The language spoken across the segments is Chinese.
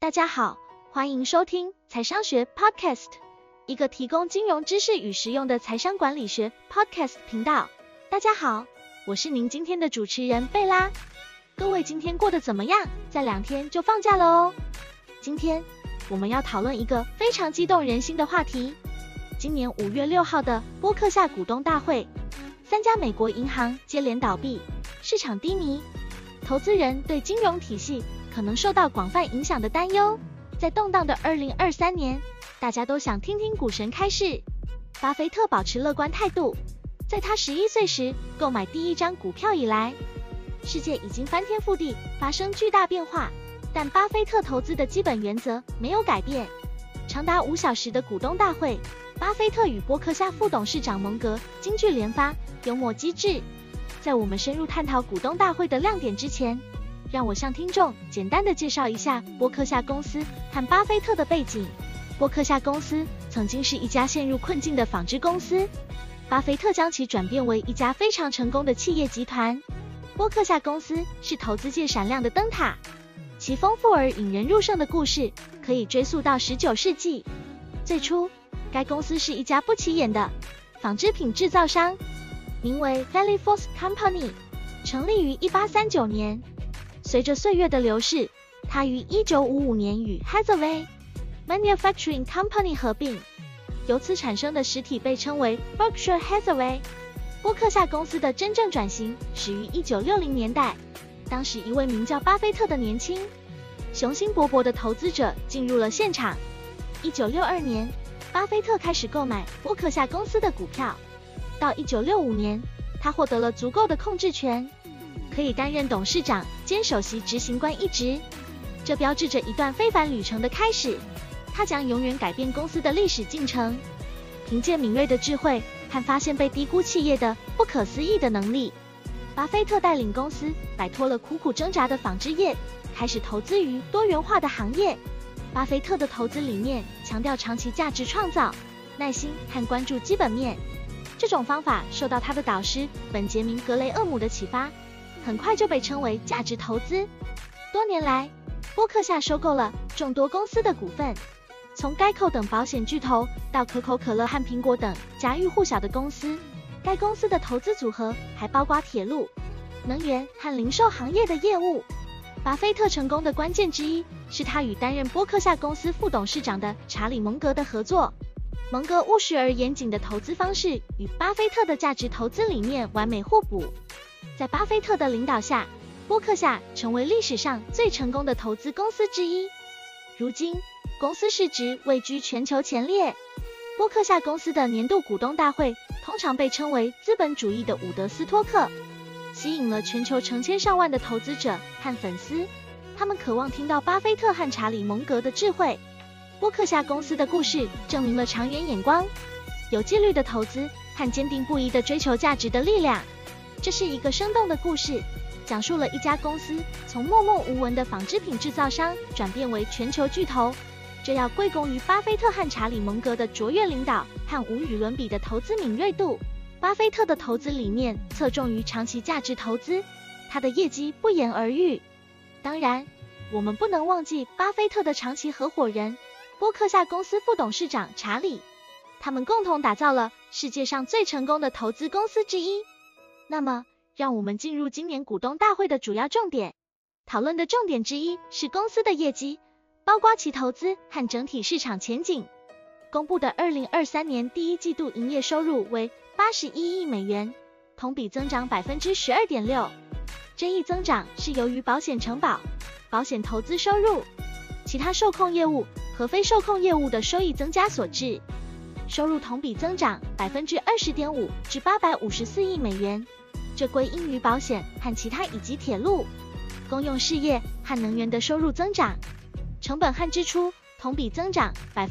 大家好，欢迎收听财商学 Podcast， 一个提供金融知识与实用的财商管理学 Podcast 频道。大家好，我是您今天的主持人贝拉。各位今天过得怎么样？再2天就放假了哦。今天我们要讨论一个非常激动人心的话题。今年5月6号的波克夏股东大会，3家美国银行接连倒闭，市场低迷，投资人对金融体系可能受到广泛影响的担忧。在动荡的2023年，大家都想听听股神开示。巴菲特保持乐观态度，在他11岁时购买第一张股票以来，世界已经翻天覆地，发生巨大变化，但巴菲特投资的基本原则没有改变。长达5小时的股东大会，巴菲特与波克夏副董事长蒙格金句连发，幽默机智。在我们深入探讨股东大会的亮点之前，让我向听众简单的介绍一下波克夏公司和巴菲特的背景。波克夏公司曾经是一家陷入困境的纺织公司，巴菲特将其转变为一家非常成功的企业集团。波克夏公司是投资界闪亮的灯塔，其丰富而引人入胜的故事可以追溯到19世纪。最初，该公司是一家不起眼的纺织品制造商，名为 Valley Forge Company， 成立于1839年。随着岁月的流逝，它于1955年与 Hathaway Manufacturing Company 合并，由此产生的实体被称为 Berkshire Hathaway。波克夏公司的真正转型始于1960年代，当时一位名叫巴菲特的年轻、雄心勃勃的投资者进入了现场。1962年，巴菲特开始购买波克夏公司的股票，到1965年，他获得了足够的控制权，可以担任董事长兼首席执行官一职，这标志着一段非凡旅程的开始，他将永远改变公司的历史进程。凭借敏锐的智慧和发现被低估企业的不可思议的能力，巴菲特带领公司摆脱了苦苦挣扎的纺织业，开始投资于多元化的行业。巴菲特的投资理念强调长期价值创造、耐心和关注基本面，这种方法受到他的导师本杰明·格雷厄姆的启发，很快就被称为价值投资。多年来，波克夏收购了众多公司的股份，从盖扣等保险巨头到可口可乐和苹果等家喻户晓的公司。该公司的投资组合还包括铁路、能源和零售行业的业务。巴菲特成功的关键之一是他与担任波克夏公司副董事长的查理·蒙格的合作。蒙格务实而严谨的投资方式与巴菲特的价值投资理念完美互补。在巴菲特的领导下，波克夏成为历史上最成功的投资公司之一。如今，公司市值位居全球前列。波克夏公司的年度股东大会通常被称为资本主义的伍德斯托克，吸引了全球成千上万的投资者和粉丝，他们渴望听到巴菲特和查理·蒙格的智慧。波克夏公司的故事证明了长远眼光、有纪律的投资和坚定不移的追求价值的力量。这是一个生动的故事，讲述了一家公司从默默无闻的纺织品制造商转变为全球巨头，这要归功于巴菲特和查理·蒙格的卓越领导和无与伦比的投资敏锐度。巴菲特的投资理念侧重于长期价值投资，他的业绩不言而喻。当然，我们不能忘记巴菲特的长期合伙人波克夏公司副董事长查理，他们共同打造了世界上最成功的投资公司之一。那么，让我们进入今年股东大会的主要重点。讨论的重点之一是公司的业绩，包括其投资和整体市场前景。公布的2023年第一季度营业收入为81亿美元，同比增长 12.6%。这一增长是由于保险承保、保险投资收入、其他受控业务和非受控业务的收益增加所致。收入同比增长 20.5% 至854亿美元，这归因于保险和其他以及铁路、公用事业和能源的收入增长。成本和支出同比增长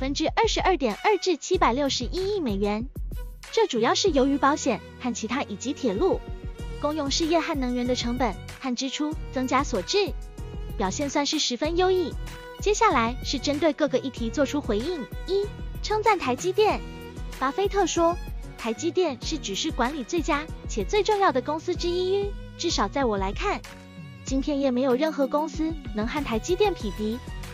22.2% 至761亿美元，这主要是由于保险和其他以及铁路、公用事业和能源的成本和支出增加所致，表现算是十分优异。接下来是针对各个议题做出回应。1. 称赞台积电。巴菲特说，台积电是只是管理最佳且最重要的公司之一，至少在我来看，晶片业没有任何公司能和台积电匹敌。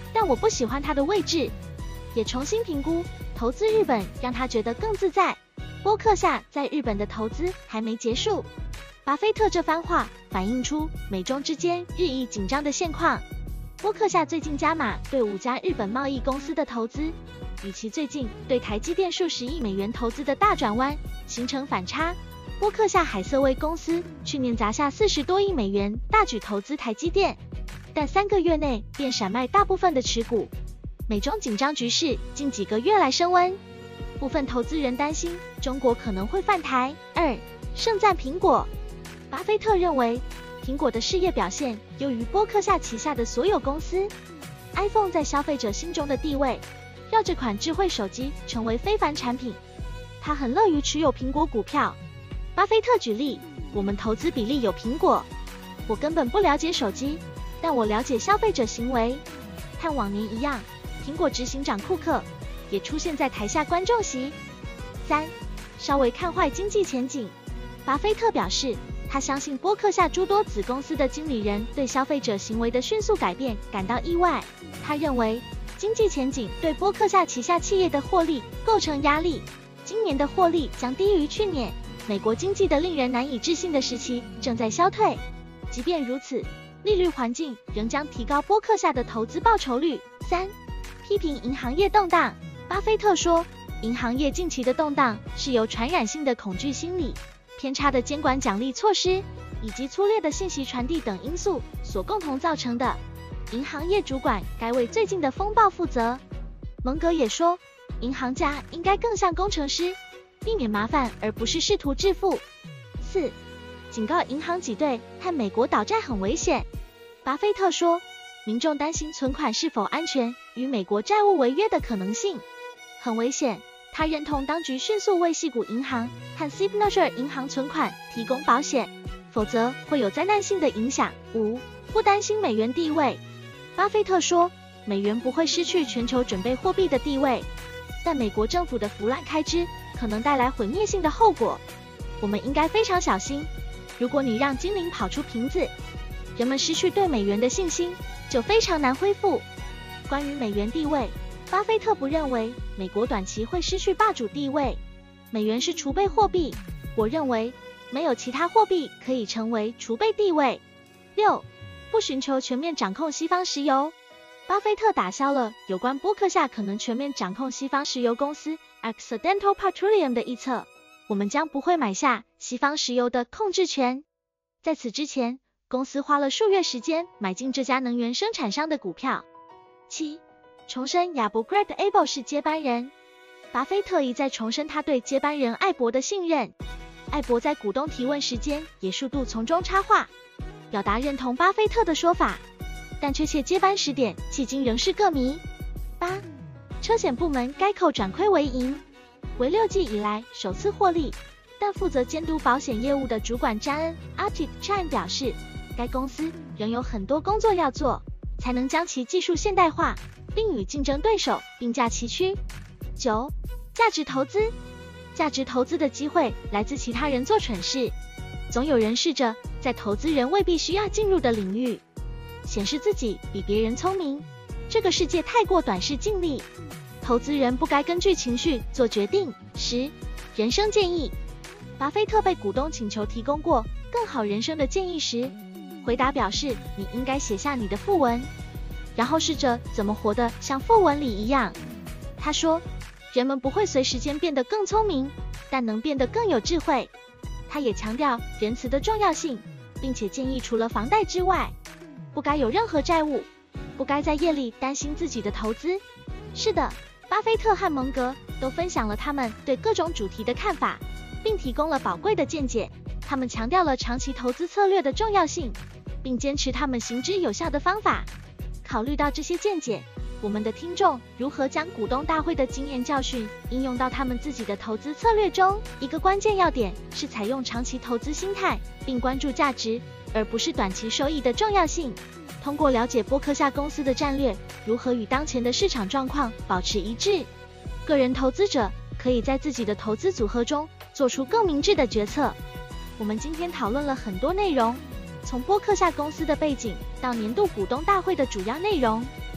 但我不喜欢它的位置，也重新评估投资日本，让他觉得更自在。波克夏在日本的投资还没结束。巴菲特这番话反映出美中之间日益紧张的现况。波克夏最近加码对5家日本贸易公司的投资，与其最近对台积电数十亿美元投资的大转弯形成反差。波克夏海瑟威公司去年砸下40多亿美元大举投资台积电，但3个月内便闪卖大部分的持股。美中紧张局势近几个月来升温，部分投资人担心中国可能会犯台。2. 盛赞苹果。巴菲特认为苹果的事业表现优于波克夏旗下的所有公司。iPhone 在消费者心中的地位，让这款智慧手机成为非凡产品。他很乐于持有苹果股票。巴菲特举例，我们投资比例有苹果。我根本不了解手机，但我了解消费者行为。和往年一样，苹果执行长库克也出现在台下观众席。3. 稍微看坏经济前景。巴菲特表示，他相信波克夏诸多子公司的经理人对消费者行为的迅速改变感到意外。他认为，经济前景对波克夏旗下企业的获利构成压力，今年的获利将低于去年。美国经济的令人难以置信的时期正在消退。即便如此，利率环境仍将提高波克夏的投资报酬率。3. 批评银行业动荡。巴菲特说，银行业近期的动荡是由传染性的恐惧心理、偏差的监管奖励措施以及粗略的信息传递等因素所共同造成的。银行业主管该为最近的风暴负责。蒙格也说，银行家应该更像工程师，避免麻烦而不是试图致富。4. 警告银行挤兑和美国倒债很危险。巴菲特说，民众担心存款是否安全与美国债务违约的可能性很危险。他认同当局迅速为矽谷银行和 Signature 银行存款提供保险，否则会有灾难性的影响。5. 不担心美元地位。巴菲特说，美元不会失去全球准备货币的地位，但美国政府的腐烂开支可能带来毁灭性的后果。我们应该非常小心。如果你让精灵跑出瓶子，人们失去对美元的信心，就非常难恢复。关于美元地位，巴菲特不认为美国短期会失去霸主地位。美元是储备货币，我认为没有其他货币可以成为储备地位。6. 不寻求全面掌控西方石油。巴菲特打消了有关波克夏可能全面掌控西方石油公司 Occidental Petroleum 的臆测。我们将不会买下西方石油的控制权。在此之前，公司花了数月时间买进这家能源生产商的股票。7. 重申亚伯 Greg Abel 是接班人。巴菲特一再重申他对接班人艾伯的信任。艾伯在股东提问时间也数度从中插话，表达认同巴菲特的说法，但确切接班时点迄今仍是个谜。8. 车险部门该扣转亏为盈，为6季以来首次获利，但负责监督保险业务的主管詹恩 Artit Chan 表示，该公司仍有很多工作要做，才能将其技术现代化，并与竞争对手并驾齐驱。9. 价值投资。价值投资的机会来自其他人做蠢事，总有人试着在投资人未必需要进入的领域显示自己比别人聪明。这个世界太过短视近利，投资人不该根据情绪做决定。10. 人生建议。巴菲特被股东请求提供过更好人生的建议时，回答表示，你应该写下你的讣文，然后试着怎么活得像讣文里一样。他说，人们不会随时间变得更聪明，但能变得更有智慧。他也强调仁慈的重要性，并且建议除了房贷之外，不该有任何债务，不该在夜里担心自己的投资。是的，巴菲特和蒙格都分享了他们对各种主题的看法，并提供了宝贵的见解。他们强调了长期投资策略的重要性，并坚持他们行之有效的方法。考虑到这些见解，我们的听众如何将股东大会的经验教训应用到他们自己的投资策略中？一个关键要点是采用长期投资心态，并关注价值，而不是短期收益的重要性。通过了解波克夏公司的战略如何与当前的市场状况保持一致，个人投资者可以在自己的投资组合中做出更明智的决策。我们今天讨论了很多内容，从波克夏公司的背景到年度股东大会的主要内容。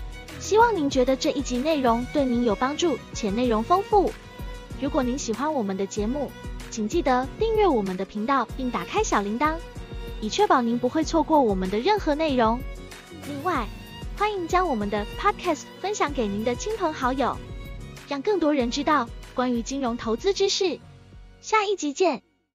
希望您觉得这一集内容对您有帮助且内容丰富。如果您喜欢我们的节目，请记得订阅我们的频道并打开小铃铛，以确保您不会错过我们的任何内容。另外，欢迎将我们的 Podcast 分享给您的亲朋好友，让更多人知道关于金融投资知识。下一集见。